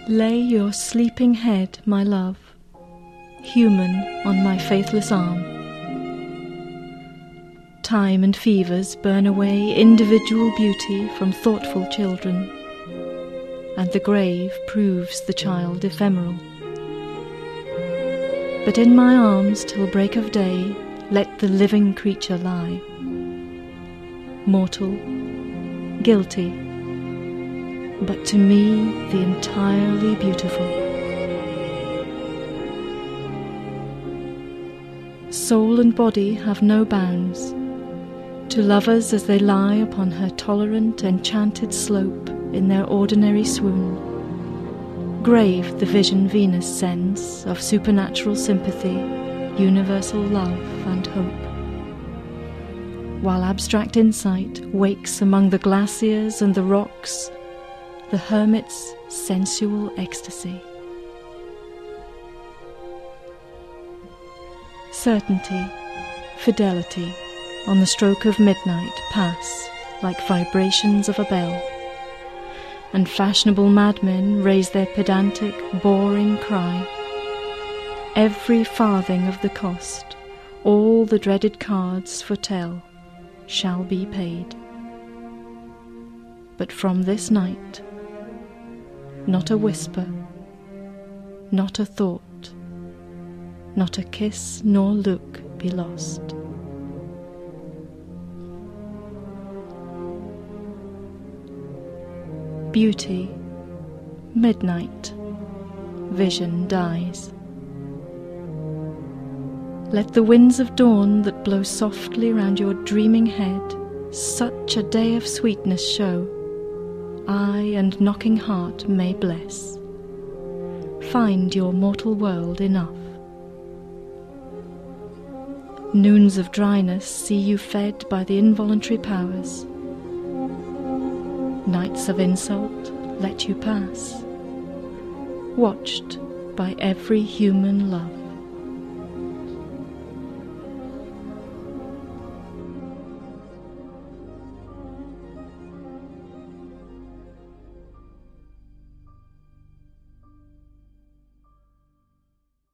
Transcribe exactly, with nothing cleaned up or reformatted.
Lay your sleeping head, my love, human on my faithless arm. Time and fevers burn away individual beauty from thoughtful children, and the grave proves the child ephemeral. But in my arms till break of day let the living creature lie, mortal, guilty, but to me the entirely beautiful. Soul and body have no bounds to lovers as they lie upon her tolerant, enchanted slope in their ordinary swoon. Grave the vision Venus sends of supernatural sympathy, universal love and hope, while abstract insight wakes among the glaciers and the rocks the hermit's sensual ecstasy. Certainty, fidelity, on the stroke of midnight pass like vibrations of a bell, and fashionable madmen raise their pedantic, boring cry. Every farthing of the cost, all the dreaded cards foretell, shall be paid. But from this night, not a whisper, not a thought, not a kiss nor look be lost. Beauty, midnight, vision dies. Let the winds of dawn that blow softly round your dreaming head such a day of sweetness show, eye and knocking heart may bless. Find your mortal world enough. Noons of dryness see you fed by the involuntary powers. Nights of insult let you pass, watched by every human love.